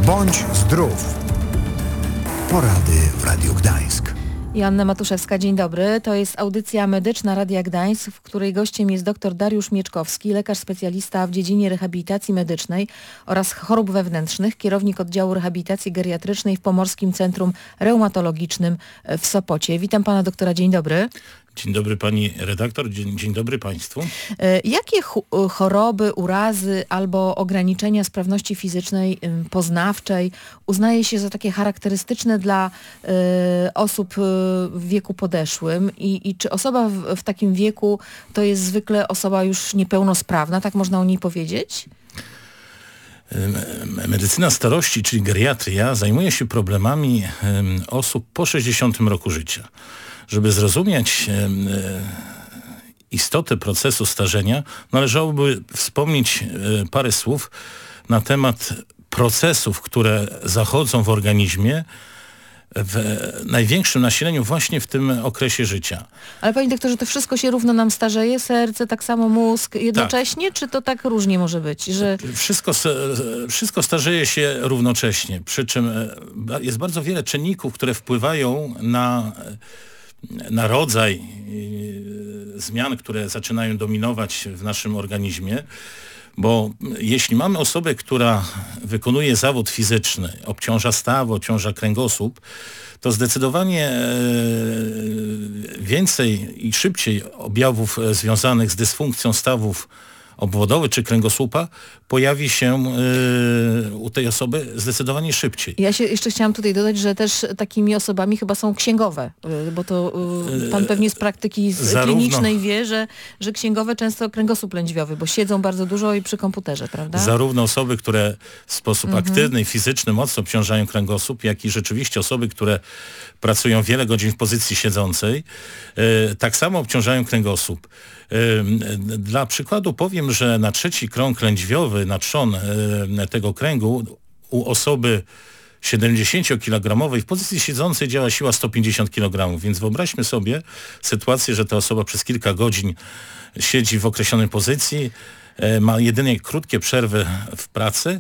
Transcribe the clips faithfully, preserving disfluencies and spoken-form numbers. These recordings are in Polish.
Bądź zdrów. Porady w Radiu Gdańsk. Joanna Matuszewska, dzień dobry. To jest audycja medyczna Radia Gdańsk, w której gościem jest dr Dariusz Mieczkowski, lekarz specjalista w dziedzinie rehabilitacji medycznej oraz chorób wewnętrznych, kierownik oddziału rehabilitacji geriatrycznej w Pomorskim Centrum Reumatologicznym w Sopocie. Witam pana doktora, dzień dobry. Dzień dobry pani redaktor, dzień, dzień dobry państwu. Jakie choroby, urazy albo ograniczenia sprawności fizycznej, poznawczej uznaje się za takie charakterystyczne dla y, osób w wieku podeszłym i, i czy osoba w, w takim wieku to jest zwykle osoba już niepełnosprawna, tak można o niej powiedzieć? Medycyna starości, czyli geriatria, zajmuje się problemami osób po sześćdziesiątym roku życia. Żeby zrozumieć e, istotę procesu starzenia, należałoby wspomnieć e, parę słów na temat procesów, które zachodzą w organizmie w największym nasileniu właśnie w tym okresie życia. Ale panie doktorze, to wszystko się równo nam starzeje? Serce, tak samo mózg jednocześnie? Tak. Czy to tak różnie może być? Że... Wszystko, wszystko starzeje się równocześnie. Przy czym jest bardzo wiele czynników, które wpływają na na rodzaj zmian, które zaczynają dominować w naszym organizmie, bo jeśli mamy osobę, która wykonuje zawód fizyczny, obciąża stawy, obciąża kręgosłup, to zdecydowanie więcej i szybciej objawów związanych z dysfunkcją stawów obwodowy czy kręgosłupa pojawi się yy, u tej osoby zdecydowanie szybciej. Ja się jeszcze chciałam tutaj dodać, że też takimi osobami chyba są księgowe, bo to yy, pan pewnie z praktyki z Zarówno, klinicznej wie, że, że księgowe często kręgosłup lędźwiowy, bo siedzą bardzo dużo i przy komputerze, prawda? Zarówno osoby, które w sposób mhm. aktywny i fizyczny mocno obciążają kręgosłup, jak i rzeczywiście osoby, które pracują wiele godzin w pozycji siedzącej, yy, tak samo obciążają kręgosłup. Dla przykładu powiem, że na trzeci krąg lędźwiowy, na trzon tego kręgu u osoby siedemdziesięciokilogramowej w pozycji siedzącej działa siła sto pięćdziesiąt kilogramów, więc wyobraźmy sobie sytuację, że ta osoba przez kilka godzin siedzi w określonej pozycji, ma jedynie krótkie przerwy w pracy,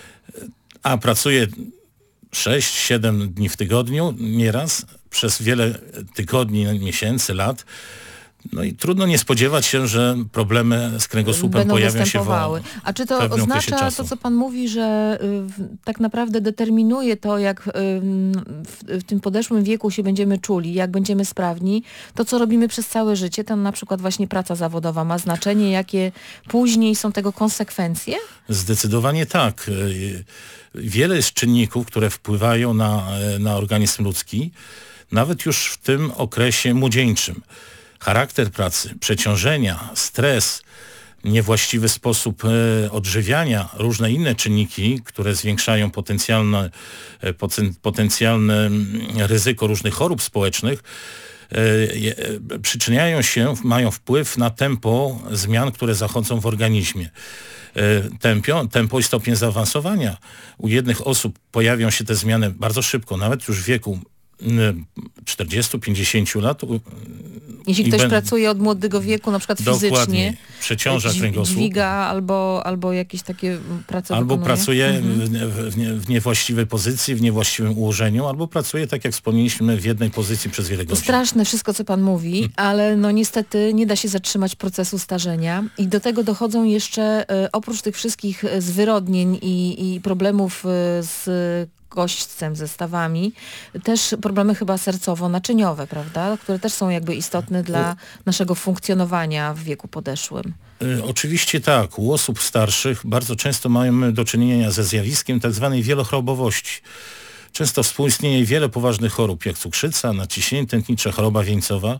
a pracuje sześć siedem dni w tygodniu nieraz przez wiele tygodni, miesięcy, lat. No i trudno nie spodziewać się, że problemy z kręgosłupem będą pojawią się w A czy to oznacza to, co pan mówi, że y, tak naprawdę determinuje to, jak y, w, w tym podeszłym wieku się będziemy czuli, jak będziemy sprawni, to co robimy przez całe życie, tam na przykład właśnie praca zawodowa ma znaczenie, jakie później są tego konsekwencje? Zdecydowanie tak. Wiele jest czynników, które wpływają na, na organizm ludzki, nawet już w tym okresie młodzieńczym. Charakter pracy, przeciążenia, stres, niewłaściwy sposób e, odżywiania, różne inne czynniki, które zwiększają potencjalne, e, poten, potencjalne ryzyko różnych chorób społecznych, e, e, przyczyniają się, mają wpływ na tempo zmian, które zachodzą w organizmie. E, tempo, tempo i stopień zaawansowania. U jednych osób pojawią się te zmiany bardzo szybko, nawet już w wieku czterdziestu pięćdziesięciu lat. Jeśli ktoś ben... pracuje od młodego wieku, na przykład Dokładnie. fizycznie, przeciąża dź- kręgosłup. Dźwiga albo, albo jakieś takie prace Albo wykonuje. pracuje mhm. w, w, nie, w niewłaściwej pozycji, w niewłaściwym ułożeniu, albo pracuje, tak jak wspomnieliśmy, w jednej pozycji przez wiele godzin. Straszne wszystko, co pan mówi, hmm. ale no niestety nie da się zatrzymać procesu starzenia i do tego dochodzą jeszcze, e, oprócz tych wszystkich zwyrodnień i, i problemów e, z kośćcem, ze stawami, też problemy chyba sercowo-naczyniowe, prawda? Które też są jakby istotne dla naszego funkcjonowania w wieku podeszłym. Y, oczywiście tak. U osób starszych bardzo często mamy do czynienia ze zjawiskiem tak zwanej wielochorobowości. Często współistnieje wiele poważnych chorób, jak cukrzyca, nadciśnienie tętnicze, choroba wieńcowa,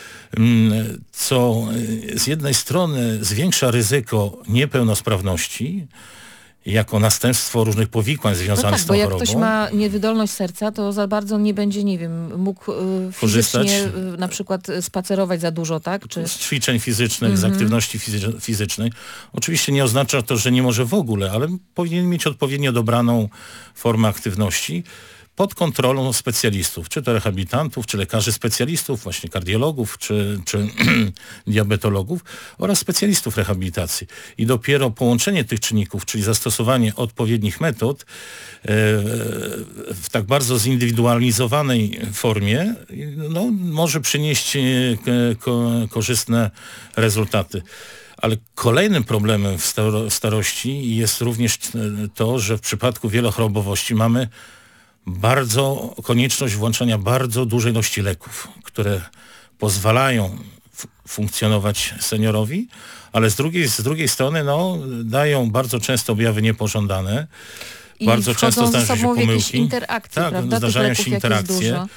co z jednej strony zwiększa ryzyko niepełnosprawności, jako następstwo różnych powikłań związanych no tak, z tą bo jak chorobą. ktoś ma niewydolność serca, to za bardzo nie będzie, nie wiem, mógł y, fizycznie y, na przykład spacerować za dużo, tak? Czy... Z ćwiczeń fizycznych, mm-hmm. z aktywności fizy- fizycznej. Oczywiście nie oznacza to, że nie może w ogóle, ale powinien mieć odpowiednio dobraną formę aktywności. pod kontrolą specjalistów, czy to rehabilitantów, czy lekarzy specjalistów, właśnie kardiologów, czy, czy diabetologów oraz specjalistów rehabilitacji. I dopiero połączenie tych czynników, czyli zastosowanie odpowiednich metod w tak bardzo zindywidualizowanej formie, no, może przynieść ko- korzystne rezultaty. Ale kolejnym problemem w, staro- w starości jest również to, że w przypadku wielochorobowości mamy bardzo konieczność włączania bardzo dużej ilości leków, które pozwalają f- funkcjonować seniorowi, ale z drugiej, z drugiej strony no, dają bardzo często objawy niepożądane. I bardzo często zdarzają się pomyłki. Jakieś interakcje, tak, prawda? zdarzają Tych się leków, jak jest interakcje. dużo.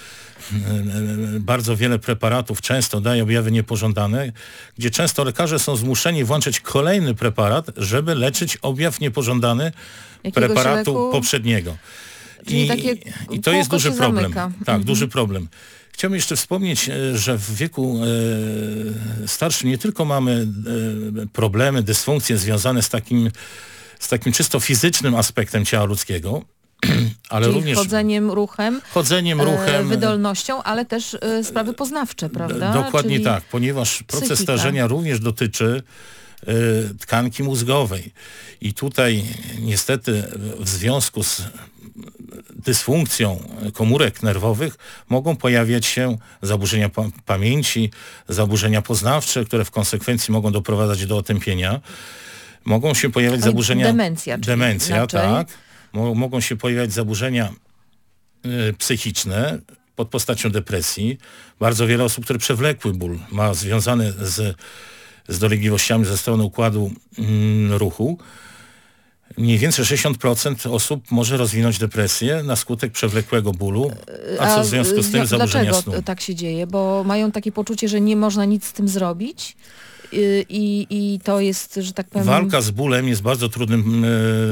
Bardzo wiele preparatów często daje objawy niepożądane, gdzie często lekarze są zmuszeni włączyć kolejny preparat, żeby leczyć objaw niepożądany Jakiegoś preparatu leku? poprzedniego. Czyli I, takie I to jest kółko duży się problem. zamyka. Tak, Mhm. duży problem. Chciałbym jeszcze wspomnieć, e, że w wieku e, starszym nie tylko mamy e, problemy, dysfunkcje związane z takim, z takim czysto fizycznym aspektem ciała ludzkiego, ale Czyli również chodzeniem, ruchem, chodzeniem, e, ruchem, wydolnością, ale też e, sprawy poznawcze, prawda? dokładnie Czyli tak, ponieważ proces psychika. starzenia również dotyczy e, tkanki mózgowej. I tutaj niestety w związku z dysfunkcją komórek nerwowych mogą pojawiać się zaburzenia pa- pamięci, zaburzenia poznawcze, które w konsekwencji mogą doprowadzać do otępienia. Mogą się pojawiać Oj, zaburzenia... demencja, czyli Demencja, inaczej. tak. Mo- mogą się pojawiać zaburzenia y, psychiczne pod postacią depresji. Bardzo wiele osób, które przewlekły ból ma związane z, z dolegliwościami ze strony układu mm, ruchu. Mniej więcej sześćdziesiąt procent osób może rozwinąć depresję na skutek przewlekłego bólu, a co w związku z tym zwi- zaburzenia Dlaczego snu. tak się dzieje? Bo mają takie poczucie, że nie można nic z tym zrobić y, i, i to jest, że tak powiem... Walka z bólem jest bardzo trudnym, e,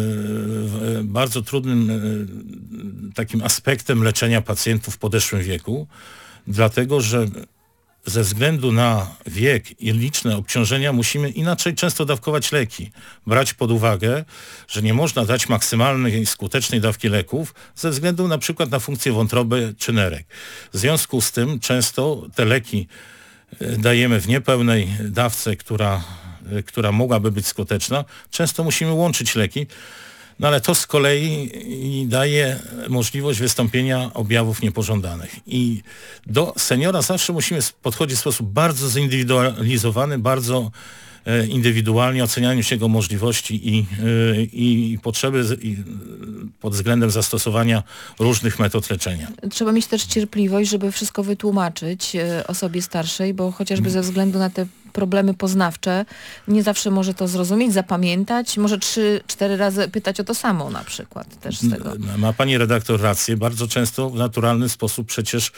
e, bardzo trudnym e, takim aspektem leczenia pacjentów w podeszłym wieku, dlatego że ze względu na wiek i liczne obciążenia musimy inaczej często dawkować leki. Brać pod uwagę, że nie można dać maksymalnej, skutecznej dawki leków ze względu na przykład na funkcję wątroby czy nerek. W związku z tym często te leki e, dajemy w niepełnej dawce, która, e, która mogłaby być skuteczna. Często musimy łączyć leki, no ale to z kolei daje możliwość wystąpienia objawów niepożądanych. I do seniora zawsze musimy podchodzić w sposób bardzo zindywidualizowany, bardzo e, indywidualnie, oceniając jego możliwości i, e, i potrzeby z, i, pod względem zastosowania różnych metod leczenia. Trzeba mieć też cierpliwość, żeby wszystko wytłumaczyć e, osobie starszej, bo chociażby ze względu na te problemy poznawcze nie zawsze może to zrozumieć, zapamiętać, może trzy, cztery razy pytać o to samo na przykład też z tego. Ma pani redaktor rację, bardzo często w naturalny sposób przecież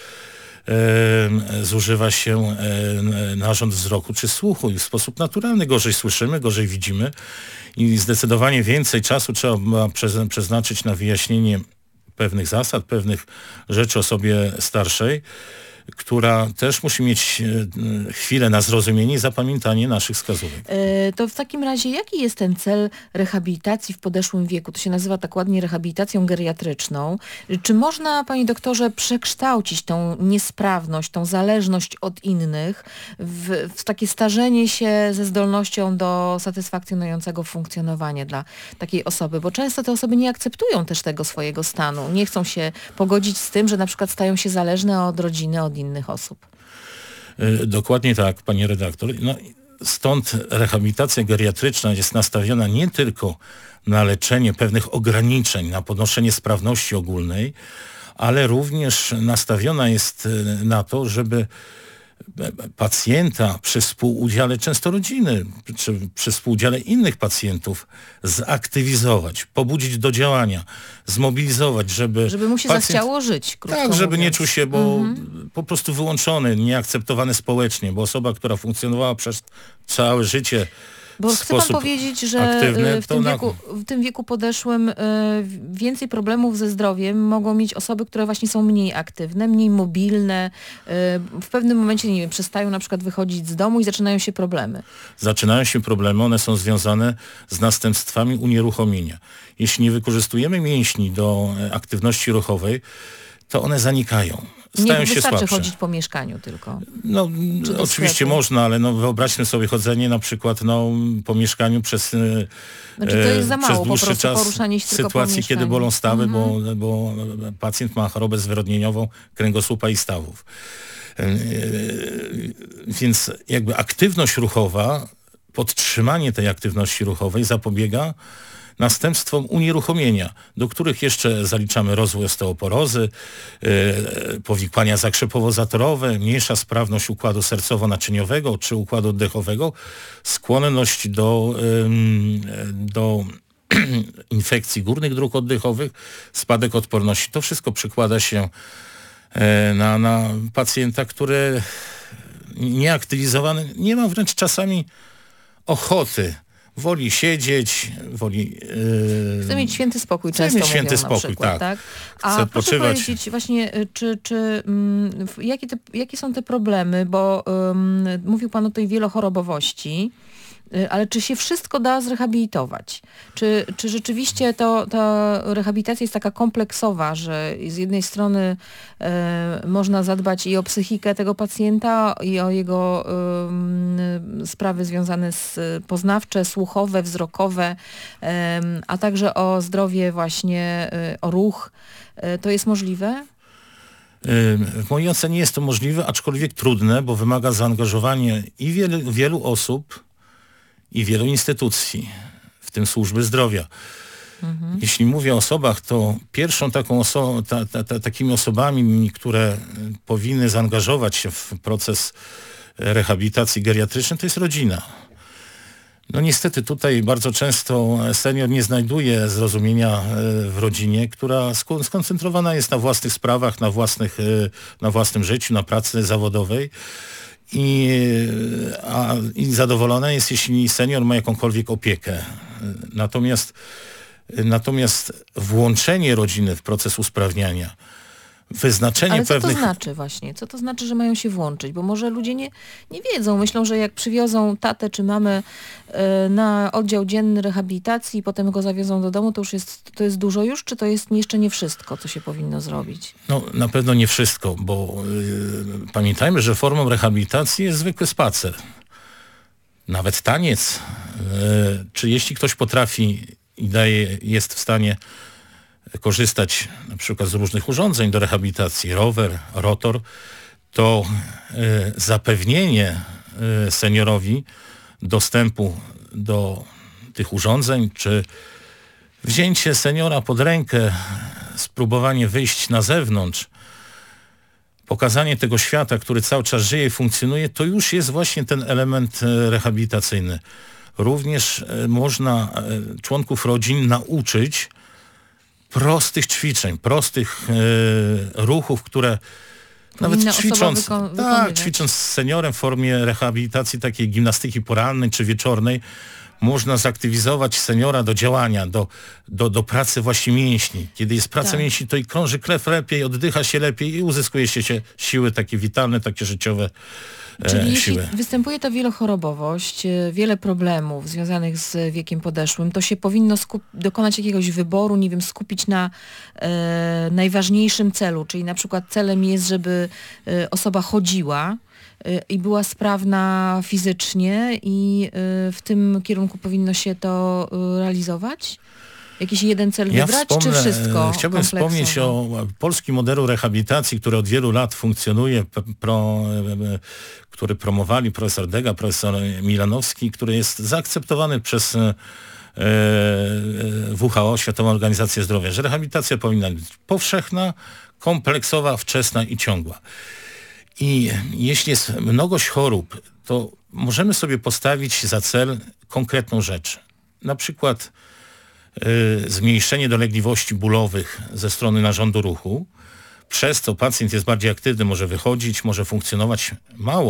e, zużywa się e, narząd wzroku czy słuchu i w sposób naturalny gorzej słyszymy, gorzej widzimy i zdecydowanie więcej czasu trzeba prze, przeznaczyć na wyjaśnienie pewnych zasad, pewnych rzeczy osobie starszej, która też musi mieć e, chwilę na zrozumienie i zapamiętanie naszych wskazówek. E, To w takim razie jaki jest ten cel rehabilitacji w podeszłym wieku? To się nazywa tak ładnie rehabilitacją geriatryczną. Czy można, panie doktorze, przekształcić tą niesprawność, tą zależność od innych w, w takie starzenie się ze zdolnością do satysfakcjonującego funkcjonowania dla takiej osoby? Bo często te osoby nie akceptują też tego swojego stanu. Nie chcą się pogodzić z tym, że na przykład stają się zależne od rodziny, od innych osób. Dokładnie tak, pani redaktor. No, stąd rehabilitacja geriatryczna jest nastawiona nie tylko na leczenie pewnych ograniczeń, na podnoszenie sprawności ogólnej, ale również nastawiona jest na to, żeby pacjenta przy współudziale często rodziny, czy przy współudziale innych pacjentów zaktywizować, pobudzić do działania, zmobilizować, żeby... Żeby mu się pacjent... zachciało żyć, krótko Tak, żeby mówiąc. nie czuł się, bo Mhm. po prostu wyłączony, nieakceptowany społecznie, bo osoba, która funkcjonowała przez całe życie Bo w chcę pan sposób powiedzieć, że aktywny, w to tym, na... wieku, w tym wieku podeszłym y, więcej problemów ze zdrowiem mogą mieć osoby, które właśnie są mniej aktywne, mniej mobilne. Y, w pewnym momencie, nie wiem, przestają na przykład wychodzić z domu i zaczynają się problemy. Zaczynają się problemy, one są związane z następstwami unieruchomienia. Jeśli nie wykorzystujemy mięśni do aktywności ruchowej, to one zanikają. Stają Nie się wystarczy słabsze. chodzić po mieszkaniu tylko. No, do oczywiście sklepu. można, ale no, wyobraźmy sobie chodzenie na przykład no, po mieszkaniu przez, e, Znaczy to jest za mało, przez po dłuższy prostu czas poruszanie się tylko po sytuacji, kiedy mieszkaniu. bolą stawy, Mhm. bo, bo pacjent ma chorobę zwyrodnieniową kręgosłupa i stawów. E, e, Więc jakby aktywność ruchowa, podtrzymanie tej aktywności ruchowej zapobiega następstwom unieruchomienia, do których jeszcze zaliczamy rozwój osteoporozy, yy, powikłania zakrzepowo-zatorowe, mniejsza sprawność układu sercowo-naczyniowego czy układu oddechowego, skłonność do, yy, do infekcji górnych dróg oddechowych, spadek odporności. To wszystko przekłada się yy, na, na pacjenta, który nieaktywizowany, nie ma wręcz czasami ochoty. Woli siedzieć, woli... Yy... Chce mieć święty spokój, Chce często mieć święty mówią spokój, na przykład, tak. tak? A Chce proszę odpoczywać. powiedzieć właśnie, czy, czy mm, jakie, te, jakie są te problemy, bo um, mówił pan o tej wielochorobowości, y, ale czy się wszystko da zrehabilitować? Czy, czy rzeczywiście to, ta rehabilitacja jest taka kompleksowa, że z jednej strony y, można zadbać i o psychikę tego pacjenta, i o jego y, sprawy związane z poznawcze, słuchowe, wzrokowe, y, a także o zdrowie właśnie, y, o ruch. Y, to jest możliwe? W mojej ocenie jest to możliwe, aczkolwiek trudne, bo wymaga zaangażowania i wielu, wielu osób, i wielu instytucji, w tym służby zdrowia. Mhm. Jeśli mówię o osobach, to pierwszą taką oso- ta, ta, ta, takimi osobami, które powinny zaangażować się w proces rehabilitacji geriatrycznej, to jest rodzina. No niestety tutaj bardzo często senior nie znajduje zrozumienia w rodzinie, która skoncentrowana jest na własnych sprawach, na, własnych, na własnym życiu, na pracy zawodowej. I, a, I zadowolona jest, jeśli senior ma jakąkolwiek opiekę. Natomiast, natomiast włączenie rodziny w proces usprawniania, wyznaczenie Ale co pewnych... to znaczy właśnie? Co to znaczy, że mają się włączyć? Bo może ludzie nie, nie wiedzą. Myślą, że jak przywiozą tatę czy mamę y, na oddział dzienny rehabilitacji i potem go zawiozą do domu, to już jest, to jest dużo już? Czy to jest jeszcze nie wszystko, co się powinno zrobić? No na pewno nie wszystko, bo y, pamiętajmy, że formą rehabilitacji jest zwykły spacer. Nawet taniec. Y, czy jeśli ktoś potrafi i daje, jest w stanie korzystać na przykład z różnych urządzeń do rehabilitacji, rower, rotor, to y, zapewnienie y, seniorowi dostępu do tych urządzeń, czy wzięcie seniora pod rękę, spróbowanie wyjść na zewnątrz, pokazanie tego świata, który cały czas żyje i funkcjonuje, to już jest właśnie ten element y, rehabilitacyjny. Również y, można y, członków rodzin nauczyć prostych ćwiczeń, prostych e, ruchów, które Powinna nawet ćwicząc, wyko- tak, ćwicząc z seniorem w formie rehabilitacji takiej gimnastyki porannej czy wieczornej, można zaktywizować seniora do działania, do, do, do pracy właśnie mięśni. Kiedy jest praca Tak. mięśni, to i krąży krew lepiej, oddycha się lepiej i uzyskuje się, się siły takie witalne, takie życiowe e, Czyli siły. jeśli występuje ta wielochorobowość, y, wiele problemów związanych z wiekiem podeszłym, to się powinno skup- dokonać jakiegoś wyboru, nie wiem, skupić na e, najważniejszym celu, czyli na przykład celem jest, żeby e, osoba chodziła y, i była sprawna fizycznie i y, w tym kierunku powinno się to y, realizować? Jakiś jeden cel Ja wybrać, czy wspomnę, wszystko Chciałbym kompleksowo? wspomnieć o polskim modelu rehabilitacji, który od wielu lat funkcjonuje, pro, który promowali profesor Dega, profesor Milanowski, który jest zaakceptowany przez e, W H O, Światową Organizację Zdrowia, że rehabilitacja powinna być powszechna, kompleksowa, wczesna i ciągła. I jeśli jest mnogość chorób, to możemy sobie postawić za cel konkretną rzecz. Na przykład y, zmniejszenie dolegliwości bólowych ze strony narządu ruchu, przez co pacjent jest bardziej aktywny, może wychodzić, może funkcjonować mało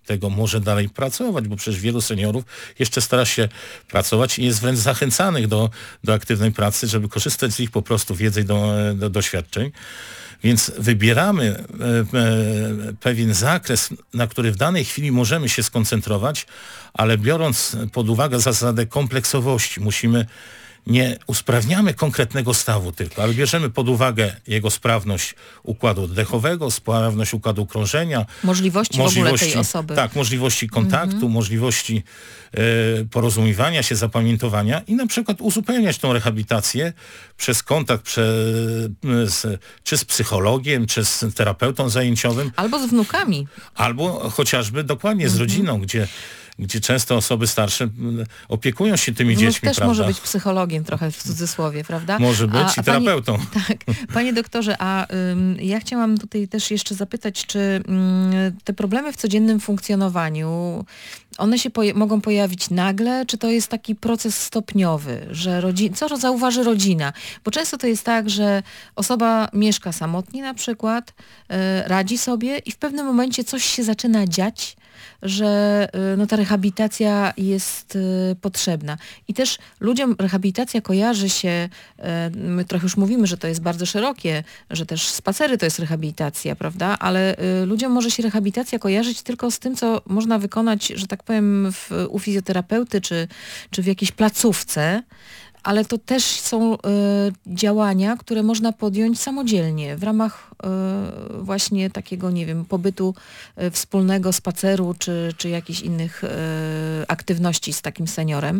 tego może dalej pracować, bo przecież wielu seniorów jeszcze stara się pracować i jest wręcz zachęcanych do, do aktywnej pracy, żeby korzystać z ich po prostu wiedzy i do, do doświadczeń. Więc wybieramy pewien zakres, na który w danej chwili możemy się skoncentrować, ale biorąc pod uwagę zasadę kompleksowości, musimy nie usprawniamy konkretnego stawu tylko, ale bierzemy pod uwagę jego sprawność układu oddechowego, sprawność układu krążenia. Możliwości, możliwości w ogóle tej osoby. Tak, możliwości kontaktu, mm-hmm. możliwości e, porozumiewania się, zapamiętowania i na przykład uzupełniać tą rehabilitację przez kontakt prze, z, czy z psychologiem, czy z terapeutą zajęciowym. Albo z wnukami. Albo chociażby dokładnie mm-hmm. z rodziną, gdzie gdzie często osoby starsze opiekują się tymi Wnuk dziećmi, też prawda? może być psychologiem trochę w cudzysłowie, prawda? Może być a, i terapeutą. Panie, tak. Panie doktorze, a ym, ja chciałam tutaj też jeszcze zapytać, czy ym, te problemy w codziennym funkcjonowaniu, one się poja- mogą pojawić nagle, czy to jest taki proces stopniowy, że rodzi- co zauważy rodzina? Bo często to jest tak, że osoba mieszka samotnie na przykład, yy, radzi sobie i w pewnym momencie coś się zaczyna dziać, że no, ta rehabilitacja jest y, potrzebna. I też ludziom rehabilitacja kojarzy się, y, my trochę już mówimy, że to jest bardzo szerokie, że też spacery to jest rehabilitacja, prawda? Ale y, ludziom może się rehabilitacja kojarzyć tylko z tym, co można wykonać, że tak powiem, w, u fizjoterapeuty czy, czy w jakiejś placówce, ale to też są y, działania, które można podjąć samodzielnie w ramach y, właśnie takiego, nie wiem, pobytu y, wspólnego, spaceru czy, czy jakichś innych y, aktywności z takim seniorem?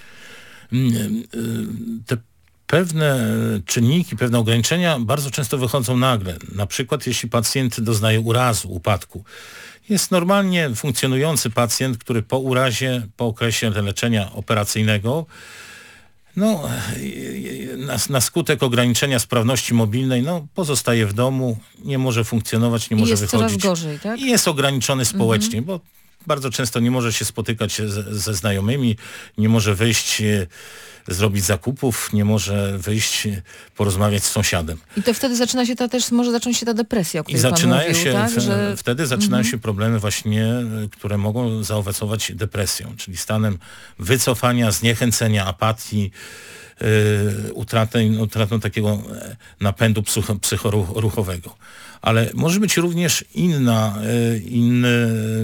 Te pewne czynniki, pewne ograniczenia bardzo często wychodzą nagle. Na przykład jeśli pacjent doznaje urazu, upadku. Jest normalnie funkcjonujący pacjent, który po urazie, po okresie leczenia operacyjnego No, na, na skutek ograniczenia sprawności mobilnej, no, pozostaje w domu, nie może funkcjonować, nie I może jest wychodzić. coraz gorzej, tak? I jest ograniczony społecznie, mm-hmm. bo bardzo często nie może się spotykać ze, ze znajomymi, nie może wyjść, zrobić zakupów, nie może wyjść, porozmawiać z sąsiadem. I to wtedy zaczyna się ta też, może zacząć się ta depresja, o której I pan zaczynają mówił, się, tak? w, Że... wtedy zaczynają mm-hmm. się problemy właśnie, które mogą zaowocować depresją, czyli stanem wycofania, zniechęcenia, apatii, Yy, utratą, utratą takiego napędu psycho, psychoruchowego. Ale może być również inna, yy, inny,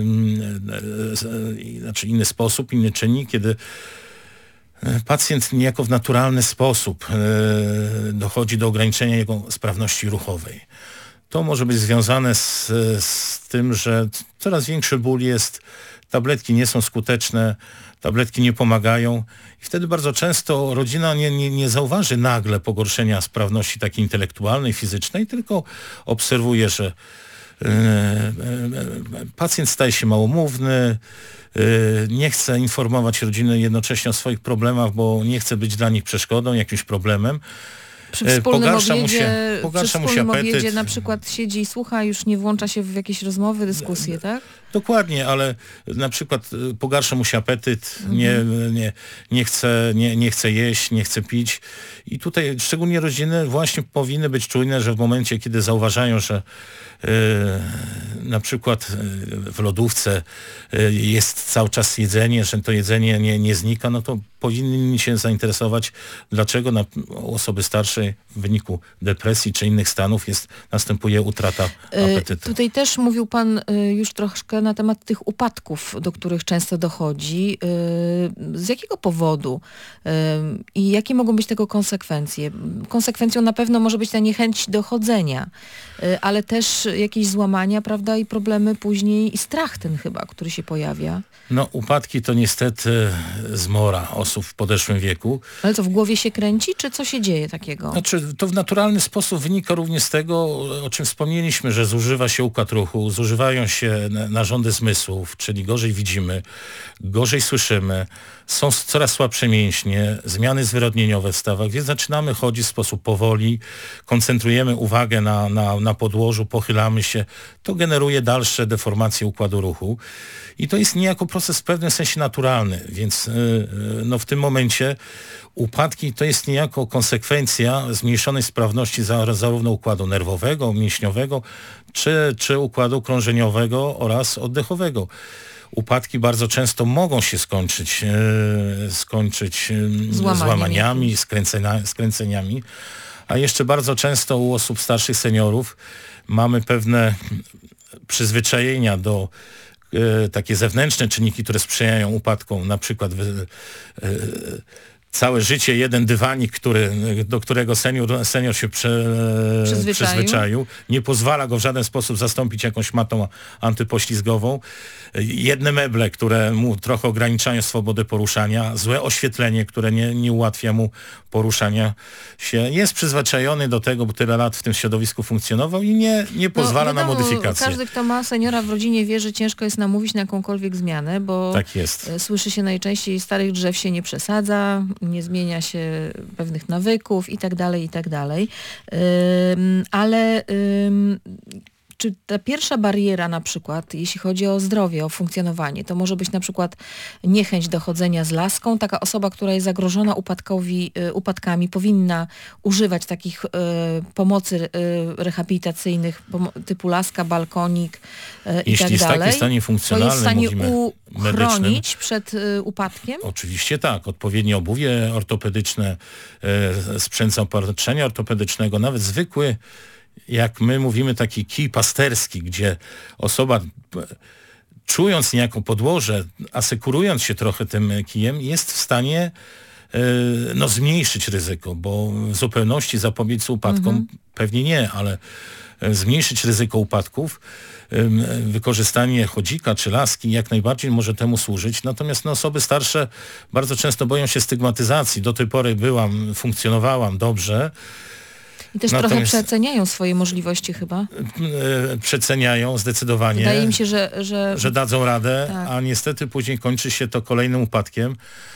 yy, znaczy inny sposób, inny czynnik, kiedy pacjent niejako w naturalny sposób yy, dochodzi do ograniczenia jego sprawności ruchowej. To może być związane z, z tym, że coraz większy ból jest, tabletki nie są skuteczne, tabletki nie pomagają i wtedy bardzo często rodzina nie, nie, nie zauważy nagle pogorszenia sprawności takiej intelektualnej, fizycznej, tylko obserwuje, że yy, yy, pacjent staje się małomówny, yy, nie chce informować rodziny jednocześnie o swoich problemach, bo nie chce być dla nich przeszkodą, jakimś problemem. Przy wspólnym pogarsza obiedzie, mu się, pogarsza przy mu się wspólnym apetyt. obiedzie na przykład siedzi i słucha, już nie włącza się w jakieś rozmowy, dyskusje, tak? Dokładnie, ale na przykład pogarsza mu się apetyt, Mhm. nie, nie, nie, chce, nie, nie chce jeść, nie chce pić. I tutaj szczególnie rodziny właśnie powinny być czujne, że w momencie, kiedy zauważają, że yy, na przykład w lodówce yy, jest cały czas jedzenie, że to jedzenie nie, nie znika, no to powinni się zainteresować, dlaczego na osoby starsze w wyniku depresji czy innych stanów jest, następuje utrata apetytu. Yy, tutaj też mówił pan yy, już troszkę na temat tych upadków, do których często dochodzi. Yy, z jakiego powodu? Yy, I jakie mogą być tego konsekwencje? Konsekwencją na pewno może być ta niechęć do chodzenia, yy, ale też jakieś złamania, prawda, i problemy później, i strach ten chyba, który się pojawia. No upadki to niestety zmora osób w podeszłym wieku. Ale co, w głowie się kręci, czy co się dzieje takiego? Znaczy, to w naturalny sposób wynika również z tego, o czym wspomnieliśmy, że zużywa się układ ruchu, zużywają się narządy zmysłów, czyli gorzej widzimy, gorzej słyszymy, są coraz słabsze mięśnie, zmiany zwyrodnieniowe w stawach, więc zaczynamy chodzić w sposób powoli, koncentrujemy uwagę na, na, na podłożu, pochylamy się, to generuje dalsze deformacje układu ruchu i to jest niejako proces w pewnym sensie naturalny, więc no, w tym momencie upadki to jest niejako konsekwencja zmniejszonej sprawności zarówno układu nerwowego, mięśniowego, czy, czy układu krążeniowego oraz oddechowego. Upadki bardzo często mogą się skończyć, e, skończyć Złamaniem złamaniami, skręcenia, skręceniami, a jeszcze bardzo często u osób starszych, seniorów mamy pewne przyzwyczajenia do e, takie zewnętrzne czynniki, które sprzyjają upadkom, na przykład e, całe życie jeden dywanik, który, do którego senior, senior się prze, Przyzwyczaił. przyzwyczaił, nie pozwala go w żaden sposób zastąpić jakąś matą antypoślizgową. Jedne meble, które mu trochę ograniczają swobodę poruszania, złe oświetlenie, które nie, nie ułatwia mu poruszania się. Jest przyzwyczajony do tego, bo tyle lat w tym środowisku funkcjonował i nie, nie pozwala no, na wiadomo, modyfikację. Każdy, kto ma seniora w rodzinie, wie, że ciężko jest namówić na jakąkolwiek zmianę, bo tak jest. Słyszy się najczęściej, starych drzew się nie przesadza, nie zmienia się pewnych nawyków i tak dalej, i tak dalej. Ym, ale ym, czy ta pierwsza bariera na przykład, jeśli chodzi o zdrowie, o funkcjonowanie, to może być na przykład niechęć do chodzenia z laską? Taka osoba, która jest zagrożona upadkowi, y, upadkami, powinna używać takich y, pomocy y, rehabilitacyjnych pomo- typu laska, balkonik y, i Jeśli tak jest dalej. takie stanie To funkcjonalne, jest w stanie mówimy uchronić medycznym, przed y, upadkiem? oczywiście tak. Odpowiednie obuwie ortopedyczne, e, sprzęt zaopatrzenia ortopedycznego, nawet zwykły, jak my mówimy, taki kij pasterski, gdzie osoba p- czując niejako podłoże, asekurując się trochę tym kijem, jest w stanie e, no, zmniejszyć ryzyko, bo w zupełności zapobiec upadkom Mhm. pewnie nie, ale e, zmniejszyć ryzyko upadków. Ym, Wykorzystanie chodzika czy laski jak najbardziej może temu służyć. Natomiast no, osoby starsze bardzo często boją się stygmatyzacji. Do tej pory byłam, funkcjonowałam dobrze. I też trochę Natomiast- przeceniają swoje możliwości chyba. E, Przeceniają zdecydowanie, Wydaje mi się, że... że... że dadzą radę, Tak. a niestety później kończy się to kolejnym upadkiem.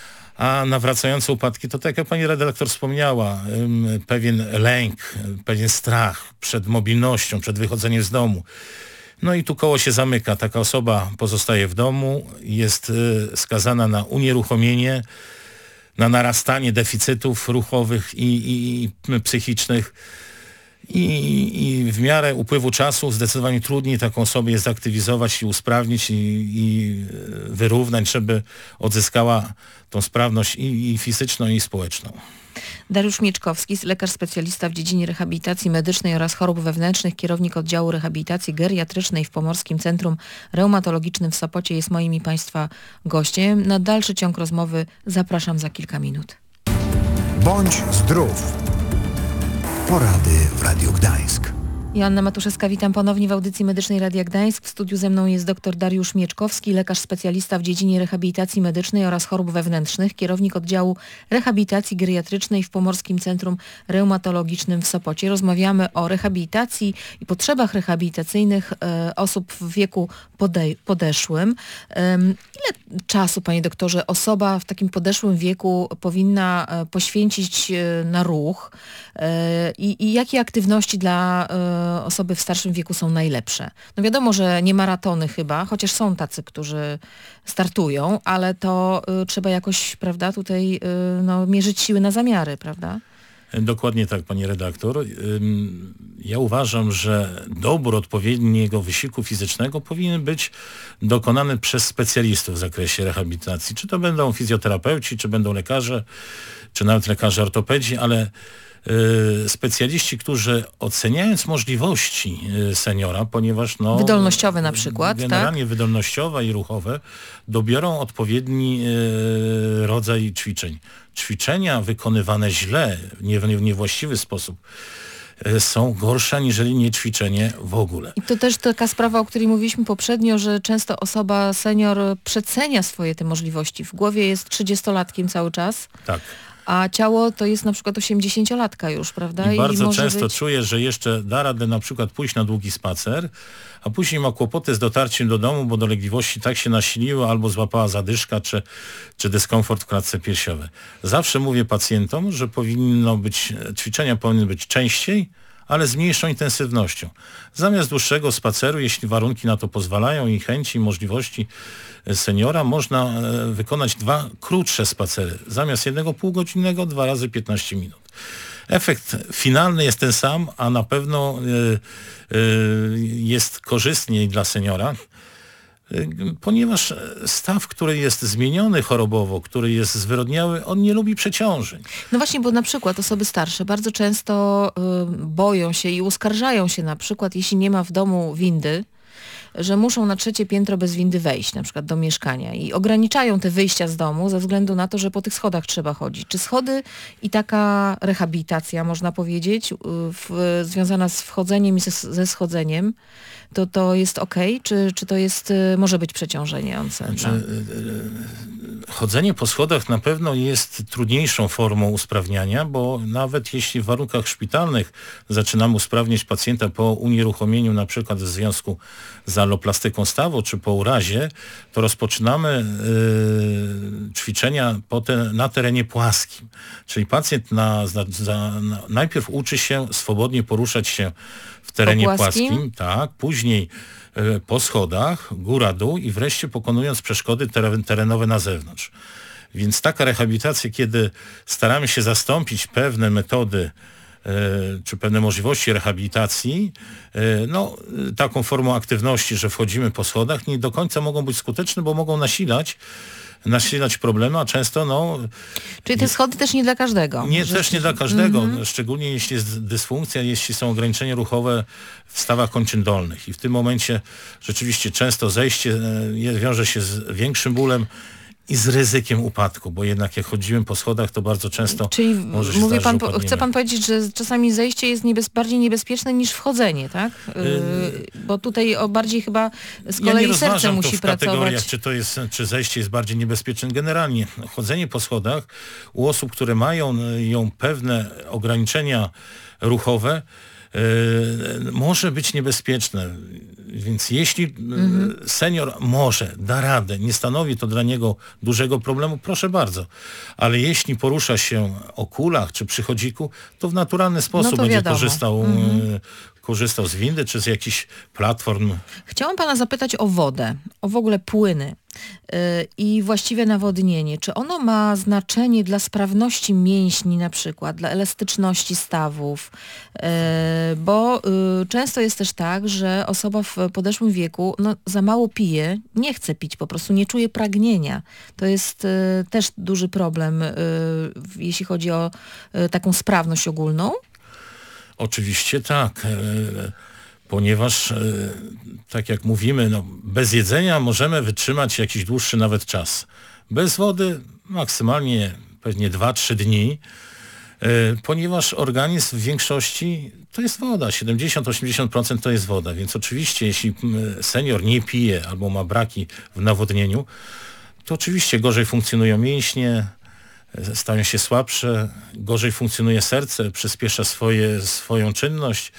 A nawracające upadki to tak jak pani redaktor wspomniała, ym, pewien lęk, pewien strach przed mobilnością, przed wychodzeniem z domu. No i tu koło się zamyka. Taka osoba pozostaje w domu, jest y, skazana na unieruchomienie, na narastanie deficytów ruchowych i, i, i psychicznych. I, I w miarę upływu czasu zdecydowanie trudniej taką osobę jest zaktywizować i usprawnić i, i wyrównać, żeby odzyskała tą sprawność i, i fizyczną, i społeczną. Dariusz Mieczkowski, lekarz specjalista w dziedzinie rehabilitacji medycznej oraz chorób wewnętrznych, kierownik oddziału rehabilitacji geriatrycznej w Pomorskim Centrum Reumatologicznym w Sopocie, jest moim i Państwa gościem. Na dalszy ciąg rozmowy zapraszam za kilka minut. Bądź zdrów. Porady w Radiu Gdańsk. Joanna Matuszewska, witam ponownie w audycji medycznej Radia Gdańsk. W studiu ze mną jest dr Dariusz Mieczkowski, lekarz specjalista w dziedzinie rehabilitacji medycznej oraz chorób wewnętrznych, kierownik oddziału rehabilitacji geriatrycznej w Pomorskim Centrum Reumatologicznym w Sopocie. Rozmawiamy o rehabilitacji i potrzebach rehabilitacyjnych e, osób w wieku pode- podeszłym. E, ile czasu, panie doktorze, osoba w takim podeszłym wieku powinna e, poświęcić e, na ruch e, i, i jakie aktywności dla e, osoby w starszym wieku są najlepsze? No wiadomo, że nie maratony chyba, chociaż są tacy, którzy startują, ale to y, trzeba jakoś, prawda, tutaj y, no, mierzyć siły na zamiary, prawda? Dokładnie tak, pani redaktor. Ym, Ja uważam, że dobór odpowiedniego wysiłku fizycznego powinien być dokonany przez specjalistów w zakresie rehabilitacji. Czy to będą fizjoterapeuci, czy będą lekarze, czy nawet lekarze ortopedzi, ale y, specjaliści, którzy oceniając możliwości y, seniora, ponieważ no... Wydolnościowe na przykład, generalnie tak? wydolnościowe i ruchowe, dobiorą odpowiedni y, rodzaj ćwiczeń. Ćwiczenia wykonywane źle, nie, w niewłaściwy sposób, y, są gorsze aniżeli nie ćwiczenie w ogóle. I to też taka sprawa, o której mówiliśmy poprzednio, że często osoba, senior przecenia swoje te możliwości. W głowie jest trzydziestolatkiem cały czas, Tak. a ciało to jest na przykład osiemdziesięciolatka już, prawda? I bardzo może często być... czuję, że jeszcze da radę na przykład pójść na długi spacer, a później ma kłopoty z dotarciem do domu, bo dolegliwości tak się nasiliły, albo złapała zadyszka, czy, czy dyskomfort w klatce piersiowej. Zawsze mówię pacjentom, że powinno być, ćwiczenia powinny być częściej, ale z mniejszą intensywnością. Zamiast dłuższego spaceru, jeśli warunki na to pozwalają i chęci i możliwości seniora, można wykonać dwa krótsze spacery. Zamiast jednego półgodzinnego, dwa razy piętnaście minut. Efekt finalny jest ten sam, a na pewno y, y, jest korzystniej dla seniora, y, ponieważ staw, który jest zmieniony chorobowo, który jest zwyrodniały, on nie lubi przeciążeń. No właśnie, bo na przykład osoby starsze bardzo często y, boją się i uskarżają się na przykład, jeśli nie ma w domu windy, że muszą na trzecie piętro bez windy wejść, na przykład do mieszkania i ograniczają te wyjścia z domu ze względu na to, że po tych schodach trzeba chodzić. Czy schody i taka rehabilitacja, można powiedzieć, w, związana z wchodzeniem i ze, ze schodzeniem, to to jest okej? Czy, czy to jest, może być przeciążające? Znaczy, chodzenie po schodach na pewno jest trudniejszą formą usprawniania, bo nawet jeśli w warunkach szpitalnych zaczynamy usprawniać pacjenta po unieruchomieniu, na przykład w związku z aloplastyką stawu czy po urazie, to rozpoczynamy y, ćwiczenia potem na terenie płaskim. Czyli pacjent na, za, za, na, najpierw uczy się swobodnie poruszać się w terenie Po płaskim? płaskim, tak, później y, po schodach, góra-dół i wreszcie pokonując przeszkody teren, terenowe na zewnątrz. Więc taka rehabilitacja, kiedy staramy się zastąpić pewne metody czy pewne możliwości rehabilitacji, no taką formą aktywności, że wchodzimy po schodach, nie do końca mogą być skuteczne, bo mogą nasilać nasilać problemy, a często no... Czyli te schody też nie dla każdego. Nie, że... też nie dla każdego, mm-hmm. szczególnie jeśli jest dysfunkcja, jeśli są ograniczenia ruchowe w stawach kończyn dolnych i w tym momencie rzeczywiście często zejście wiąże się z większym bólem i z ryzykiem upadku, bo jednak jak chodzimy po schodach, to bardzo często Czyli może się mówi zdarzyć, pan, że chce pan powiedzieć, że czasami zejście jest niebez, bardziej niebezpieczne niż wchodzenie, tak? Yy, bo tutaj o bardziej chyba z kolei ja serce to musi w kategoriach, pracować. czy to jest, czy zejście jest bardziej niebezpieczne. Generalnie chodzenie po schodach u osób, które mają ją pewne ograniczenia ruchowe, Yy, może być niebezpieczne. Więc jeśli mhm. senior może, da radę, nie stanowi to dla niego dużego problemu, proszę bardzo. Ale jeśli porusza się o kulach czy przy chodziku, to w naturalny sposób no będzie wiadomo. korzystał, mhm. yy, korzystał z windy czy z jakichś platform. Chciałam pana zapytać o wodę, o w ogóle płyny yy, i właściwe nawodnienie. Czy ono ma znaczenie dla sprawności mięśni na przykład, dla elastyczności stawów? Yy, bo yy, często jest też tak, że osoba w podeszłym wieku no, za mało pije, nie chce pić, po prostu nie czuje pragnienia. To jest yy, też duży problem, yy, jeśli chodzi o yy, taką sprawność ogólną. Oczywiście tak, ponieważ tak jak mówimy, no, bez jedzenia możemy wytrzymać jakiś dłuższy nawet czas. Bez wody maksymalnie pewnie dwa trzy dni, ponieważ organizm w większości to jest woda, siedemdziesiąt do osiemdziesięciu procent to jest woda, więc oczywiście jeśli senior nie pije albo ma braki w nawodnieniu, to oczywiście gorzej funkcjonują mięśnie, stają się słabsze, gorzej funkcjonuje serce, przyspiesza swoje, swoją czynność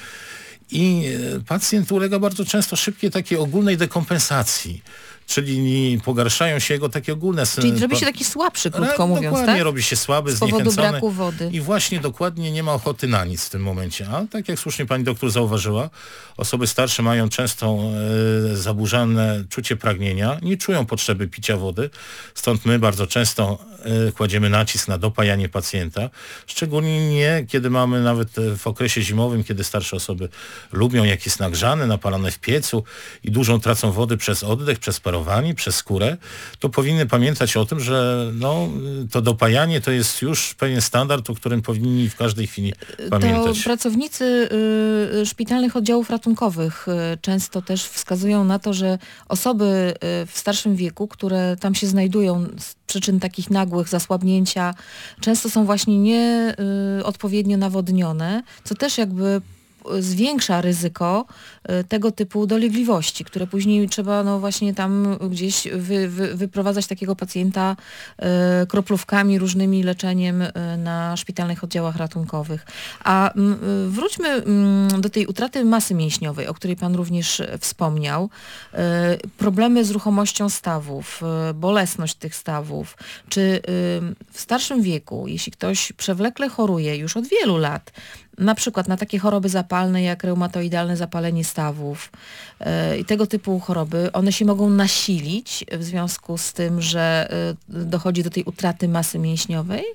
i pacjent ulega bardzo często szybkiej takiej ogólnej dekompensacji, czyli pogarszają się jego takie ogólne... Czyli robi się taki słabszy, krótko mówiąc, dokładnie, tak? robi się słaby, z powodu zniechęcony braku wody. I właśnie dokładnie nie ma ochoty na nic w tym momencie. A tak jak słusznie pani doktor zauważyła, osoby starsze mają często e, zaburzone czucie pragnienia, nie czują potrzeby picia wody, stąd my bardzo często e, kładziemy nacisk na dopajanie pacjenta, szczególnie nie, kiedy mamy nawet w okresie zimowym, kiedy starsze osoby lubią, jak jest nagrzane, napalane w piecu i dużą tracą wody przez oddech, przez parowanie, przez skórę, to powinny pamiętać o tym, że no, to dopajanie to jest już pewien standard, o którym powinni w każdej chwili pamiętać. To pracownicy y, szpitalnych oddziałów ratunkowych y, często też wskazują na to, że osoby y, w starszym wieku, które tam się znajdują z przyczyn takich nagłych zasłabnięcia, często są właśnie nieodpowiednio y, nawodnione, co też jakby zwiększa ryzyko tego typu dolegliwości, które później trzeba no właśnie tam gdzieś wy, wy, wyprowadzać takiego pacjenta y, kroplówkami, różnymi leczeniem y, na szpitalnych oddziałach ratunkowych. A y, wróćmy y, do tej utraty masy mięśniowej, o której pan również wspomniał. Y, problemy z ruchomością stawów, y, bolesność tych stawów. Czy y, w starszym wieku, jeśli ktoś przewlekle choruje już od wielu lat, na przykład na takie choroby zapalne jak reumatoidalne zapalenie stawów yy, i tego typu choroby, one się mogą nasilić w związku z tym, że yy, dochodzi do tej utraty masy mięśniowej?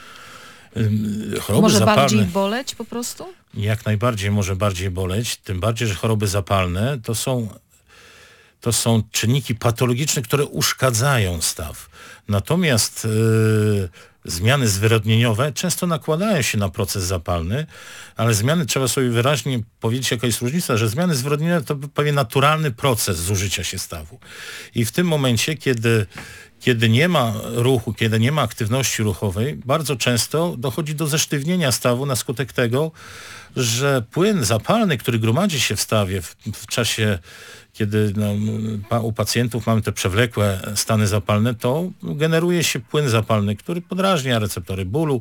Choroby może zapalne, bardziej boleć po prostu? Jak najbardziej może bardziej boleć, tym bardziej, że choroby zapalne to są, to są czynniki patologiczne, które uszkadzają staw. Natomiast yy, zmiany zwyrodnieniowe często nakładają się na proces zapalny, ale zmiany, trzeba sobie wyraźnie powiedzieć, jaka jest różnica, że zmiany zwyrodnieniowe to pewien naturalny proces zużycia się stawu. I w tym momencie, kiedy Kiedy nie ma ruchu, kiedy nie ma aktywności ruchowej, bardzo często dochodzi do zesztywnienia stawu na skutek tego, że płyn zapalny, który gromadzi się w stawie w, w czasie, kiedy no, u pacjentów mamy te przewlekłe stany zapalne, to generuje się płyn zapalny, który podrażnia receptory bólu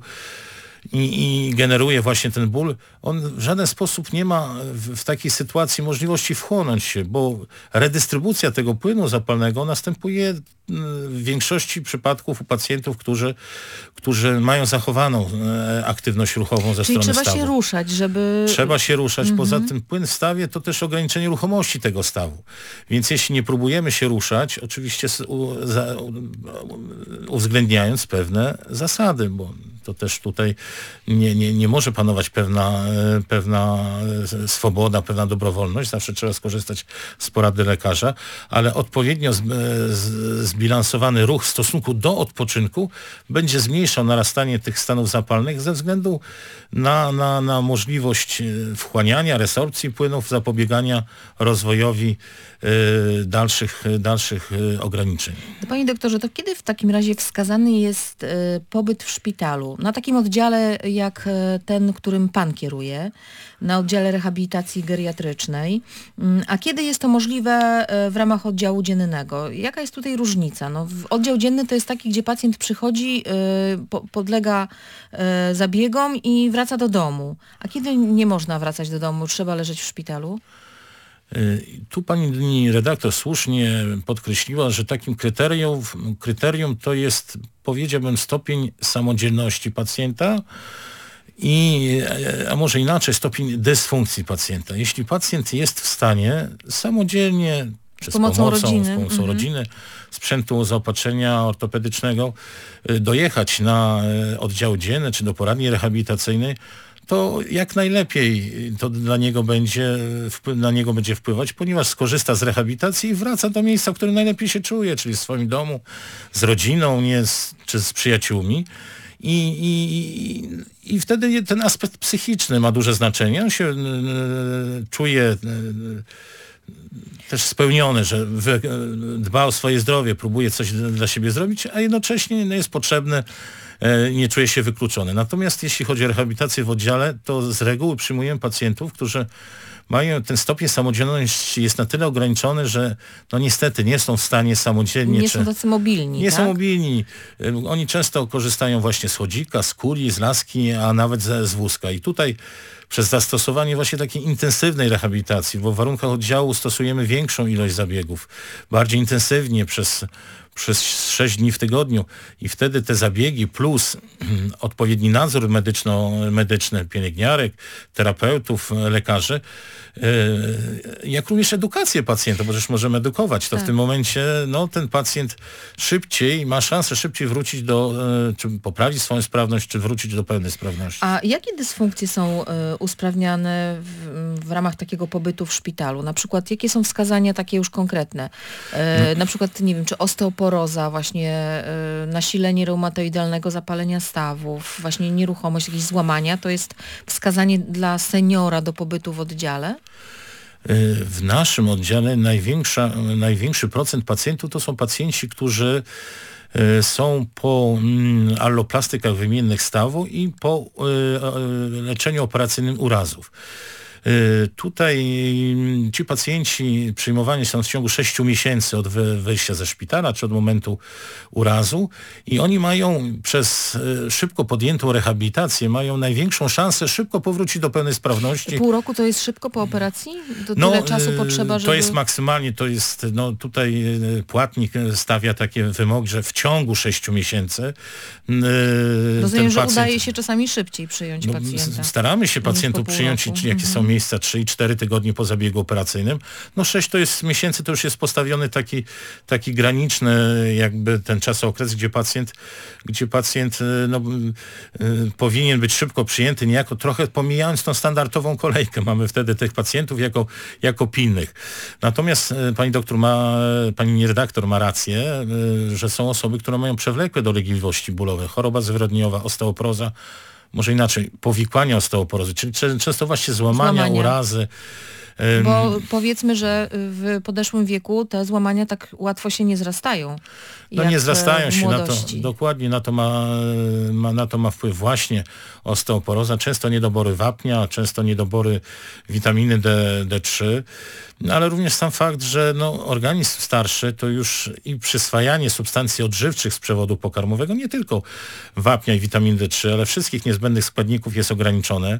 i, i generuje właśnie ten ból. On w żaden sposób nie ma w, w takiej sytuacji możliwości wchłonąć się, bo redystrybucja tego płynu zapalnego następuje w większości przypadków u pacjentów, którzy, którzy mają zachowaną e, aktywność ruchową ze Czyli strony trzeba stawu. się ruszać, żeby... Trzeba się ruszać. Mhm. Poza tym płyn w stawie to też ograniczenie ruchomości tego stawu. Więc jeśli nie próbujemy się ruszać, oczywiście u, za, u, uwzględniając pewne zasady, bo to też tutaj nie, nie, nie może panować pewna, pewna swoboda, pewna dobrowolność. Zawsze trzeba skorzystać z porady lekarza, ale odpowiednio z, z, zbilansowany ruch w stosunku do odpoczynku będzie zmniejszał narastanie tych stanów zapalnych ze względu na, na, na możliwość wchłaniania, resorpcji płynów, zapobiegania rozwojowi y, dalszych, dalszych y, ograniczeń. Panie doktorze, to kiedy w takim razie wskazany jest y, pobyt w szpitalu? Na takim oddziale jak y, ten, którym pan kieruje, na oddziale rehabilitacji geriatrycznej, y, a kiedy jest to możliwe y, w ramach oddziału dziennego? Jaka jest tutaj różnica? No, oddział dzienny to jest taki, gdzie pacjent przychodzi, y, po, podlega y, zabiegom i wraca do domu. A kiedy nie można wracać do domu? Trzeba leżeć w szpitalu? Tu pani redaktor słusznie podkreśliła, że takim kryterium, kryterium to jest, powiedziałbym, stopień samodzielności pacjenta i, a może inaczej, stopień dysfunkcji pacjenta. Jeśli pacjent jest w stanie samodzielnie, czy z pomocą, pomocą rodziny, z pomocą mhm. rodziny, sprzętu zaopatrzenia ortopedycznego, dojechać na oddział dzienny, czy do poradni rehabilitacyjnej, to jak najlepiej to dla niego będzie, na niego będzie wpływać, ponieważ skorzysta z rehabilitacji i wraca do miejsca, w którym najlepiej się czuje, czyli w swoim domu, z rodziną, nie z, czy z przyjaciółmi. I, i, I wtedy ten aspekt psychiczny ma duże znaczenie. On się y, czuje y, też spełniony, że wy, dba o swoje zdrowie, próbuje coś dla siebie zrobić, a jednocześnie no, jest potrzebny, nie czuje się wykluczony. Natomiast jeśli chodzi o rehabilitację w oddziale, to z reguły przyjmujemy pacjentów, którzy mają ten stopień samodzielności jest na tyle ograniczony, że no niestety nie są w stanie samodzielnie... Nie czy, są tacy mobilni, Nie tak? są mobilni. Oni często korzystają właśnie z chodzika, z kuli, z laski, a nawet z, z wózka. I tutaj przez zastosowanie właśnie takiej intensywnej rehabilitacji, bo w warunkach oddziału stosujemy większą ilość zabiegów, bardziej intensywnie przez przez sześć dni w tygodniu i wtedy te zabiegi plus odpowiedni nadzór medyczno-medyczny pielęgniarek, terapeutów, lekarzy, jak również edukację pacjenta, bo też możemy edukować, to tak. W tym momencie no, ten pacjent szybciej ma szansę szybciej wrócić do, czy poprawić swoją sprawność, czy wrócić do pełnej sprawności. A jakie dysfunkcje są y, usprawniane w, w ramach takiego pobytu w szpitalu? Na przykład jakie są wskazania takie już konkretne? Y, hmm. Na przykład, nie wiem, czy osteoporoza, właśnie y, nasilenie reumatoidalnego zapalenia stawów, właśnie nieruchomość, jakieś złamania, to jest wskazanie dla seniora do pobytu w oddziale? W naszym oddziale największa, największy procent pacjentów to są pacjenci, którzy są po alloplastykach wymiennych stawu i po leczeniu operacyjnym urazów. Tutaj ci pacjenci przyjmowani są w ciągu sześciu miesięcy od wyjścia ze szpitala, czy od momentu urazu i oni mają przez szybko podjętą rehabilitację, mają największą szansę szybko powrócić do pełnej sprawności. Pół roku to jest szybko po operacji? To no, tyle czasu potrzeba, żeby... To jest maksymalnie, to jest, no tutaj płatnik stawia takie wymogi, że w ciągu sześciu miesięcy Rozumiem, że pacjent... udaje się czasami szybciej przyjąć no, pacjenta. Staramy się pacjentów przyjąć, jakie mhm. są miejsca trzy i cztery tygodnie po zabiegu operacyjnym. No sześć to jest miesięcy, to już jest postawiony taki, taki graniczny jakby ten czasokres, gdzie pacjent, gdzie pacjent no, y, powinien być szybko przyjęty, niejako trochę pomijając tą standardową kolejkę. Mamy wtedy tych pacjentów jako, jako pilnych. Natomiast y, pani doktor ma, pani redaktor ma rację, y, że są osoby, które mają przewlekłe dolegliwości bólowe, choroba zwyrodnieniowa, osteoporoza, może inaczej, powikłania osteoporozy, czyli często właśnie złamania, złamania. urazy. Bo powiedzmy, że w podeszłym wieku te złamania tak łatwo się nie zrastają. No nie zrastają się, na to, dokładnie na to ma, ma, na to ma wpływ właśnie osteoporoza, często niedobory wapnia, często niedobory witaminy D, D trzy, no, ale również sam fakt, że no, organizm starszy to już i przyswajanie substancji odżywczych z przewodu pokarmowego, nie tylko wapnia i witaminy D trzy, ale wszystkich niezbędnych składników jest ograniczone.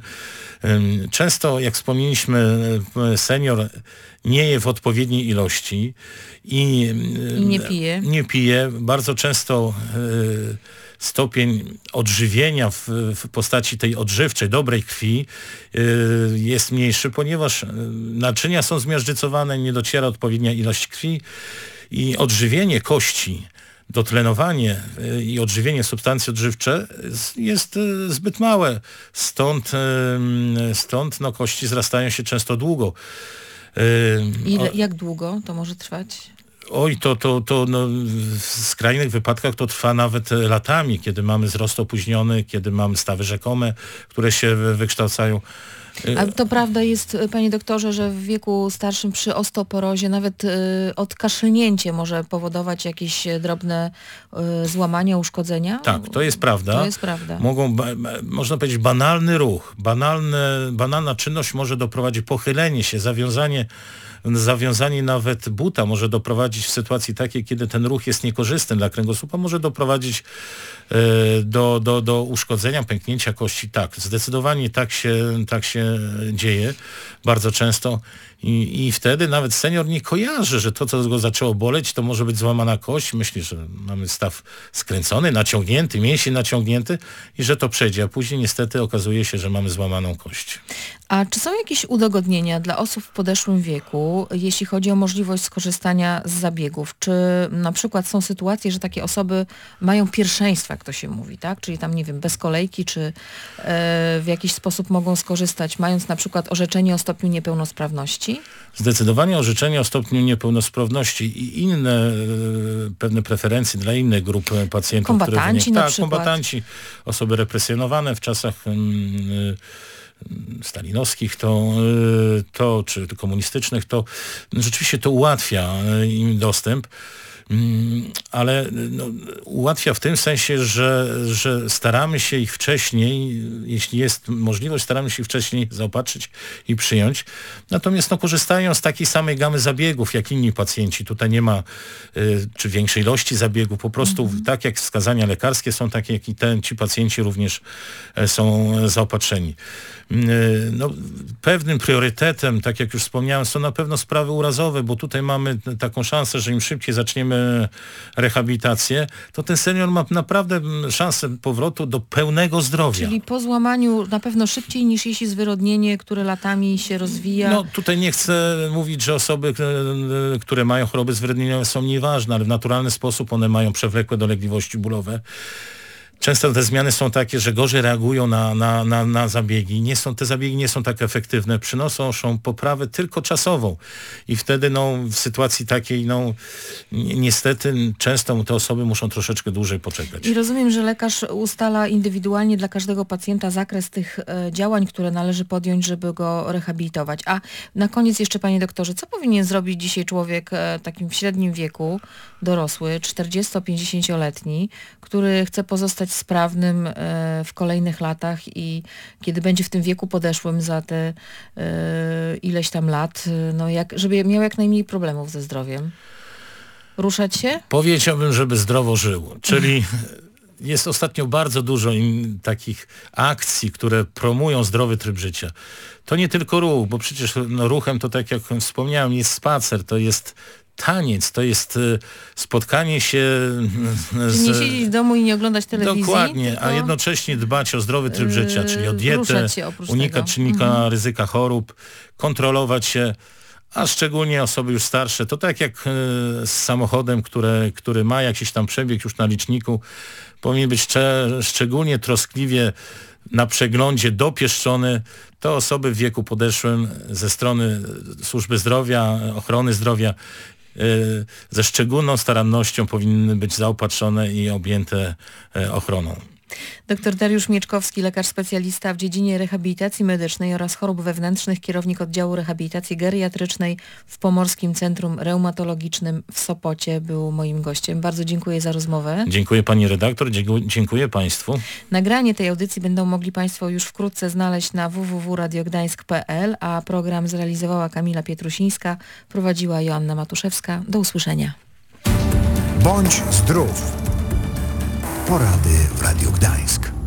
Często, jak wspomnieliśmy, senior nie je w odpowiedniej ilości i, I nie pije. Nie pije. Bardzo często y, stopień odżywienia w, w postaci tej odżywczej, dobrej krwi y, jest mniejszy, ponieważ naczynia są zmiażdżycowane, nie dociera odpowiednia ilość krwi i odżywienie kości, dotlenowanie i odżywienie substancji odżywcze jest zbyt małe. Stąd, stąd no, kości zrastają się często długo. Ile, jak długo to może trwać? Oj, to, to, to no, w skrajnych wypadkach to trwa nawet latami, kiedy mamy wzrost opóźniony, kiedy mamy stawy rzekome, które się wykształcają. A to prawda jest, panie doktorze, że w wieku starszym przy osteoporozie nawet y, odkaszlnięcie może powodować jakieś drobne y, złamania, uszkodzenia? Tak, to jest prawda. To jest prawda. Mogą, ba, można powiedzieć, banalny ruch, banalne, banalna czynność może doprowadzić pochylenie się, zawiązanie Zawiązanie nawet buta może doprowadzić w sytuacji takiej, kiedy ten ruch jest niekorzystny dla kręgosłupa, może doprowadzić e, do, do, do uszkodzenia, pęknięcia kości. Tak, zdecydowanie tak się, tak się dzieje bardzo często i, i wtedy nawet senior nie kojarzy, że to, co go zaczęło boleć, to może być złamana kość. Myśli, że mamy staw skręcony, naciągnięty, mięsień naciągnięty i że to przejdzie, a później niestety okazuje się, że mamy złamaną kość. A czy są jakieś udogodnienia dla osób w podeszłym wieku, jeśli chodzi o możliwość skorzystania z zabiegów? Czy na przykład są sytuacje, że takie osoby mają pierwszeństwo, jak to się mówi, tak? Czyli tam, nie wiem, bez kolejki, czy e, w jakiś sposób mogą skorzystać, mając na przykład orzeczenie o stopniu niepełnosprawności? Zdecydowanie orzeczenie o stopniu niepełnosprawności i inne e, pewne preferencje dla innych grup pacjentów. Kombatanci które na tak, przykład. Kombatanci, osoby represjonowane w czasach mm, stalinowskich, to, to, czy komunistycznych, to rzeczywiście to ułatwia im dostęp, ale no, ułatwia w tym sensie, że, że staramy się ich wcześniej, jeśli jest możliwość, staramy się ich wcześniej zaopatrzyć i przyjąć. Natomiast no, korzystają z takiej samej gamy zabiegów, jak inni pacjenci. Tutaj nie ma y, czy większej ilości zabiegów, po prostu mm-hmm. tak jak wskazania lekarskie są takie, jak i ten, ci pacjenci również y, są zaopatrzeni. Y, no, pewnym priorytetem, tak jak już wspomniałem, są na pewno sprawy urazowe, bo tutaj mamy taką szansę, że im szybciej zaczniemy rehabilitację, to ten senior ma naprawdę szansę powrotu do pełnego zdrowia. Czyli po złamaniu na pewno szybciej niż jeśli zwyrodnienie, które latami się rozwija. No tutaj nie chcę mówić, że osoby, które mają choroby zwyrodnieniowe są nieważne, ale w naturalny sposób one mają przewlekłe dolegliwości bólowe. Często te zmiany są takie, że gorzej reagują na, na, na, na zabiegi. Nie są, te zabiegi nie są tak efektywne. Przynoszą poprawę tylko czasową. I wtedy no, w sytuacji takiej no, ni niestety często te osoby muszą troszeczkę dłużej poczekać. I rozumiem, że lekarz ustala indywidualnie dla każdego pacjenta zakres tych e, działań, które należy podjąć, żeby go rehabilitować. A na koniec jeszcze, panie doktorze, co powinien zrobić dzisiaj człowiek e, takim w średnim wieku, dorosły, czterdziesto-pięćdziesięcioletni, który chce pozostać sprawnym e, w kolejnych latach i kiedy będzie w tym wieku podeszłym za te e, ileś tam lat, e, no jak, żeby miał jak najmniej problemów ze zdrowiem? Ruszać się? Powiedziałbym, żeby zdrowo żył, czyli jest ostatnio bardzo dużo in, takich akcji, które promują zdrowy tryb życia. To nie tylko ruch, bo przecież no, ruchem to, tak jak wspomniałem, jest spacer, to jest taniec, to jest y, spotkanie się z... Czyli nie siedzieć w domu i nie oglądać telewizji? Dokładnie, tylko... a jednocześnie dbać o zdrowy tryb Yy, życia, czyli o dietę, ruszać się oprócz unikać tego. czynnika Mhm. ryzyka chorób, kontrolować się, a szczególnie osoby już starsze. To tak jak y, z samochodem, które, który ma jakiś tam przebieg już na liczniku, powinien być cze, szczególnie troskliwie na przeglądzie dopieszczony. To osoby w wieku podeszłym ze strony służby zdrowia, ochrony zdrowia y, ze szczególną starannością powinny być zaopatrzone i objęte y, ochroną. Doktor Dariusz Mieczkowski, lekarz specjalista w dziedzinie rehabilitacji medycznej oraz chorób wewnętrznych, kierownik oddziału rehabilitacji geriatrycznej w Pomorskim Centrum Reumatologicznym w Sopocie, był moim gościem. Bardzo dziękuję za rozmowę. Dziękuję pani redaktor, dziękuję, dziękuję państwu. Nagranie tej audycji będą mogli państwo już wkrótce znaleźć na w w w kropka radio gdańsk kropka p l, a program zrealizowała Kamila Pietrusińska, prowadziła Joanna Matuszewska. Do usłyszenia. Bądź zdrów. Porady w Radiu Gdańsk.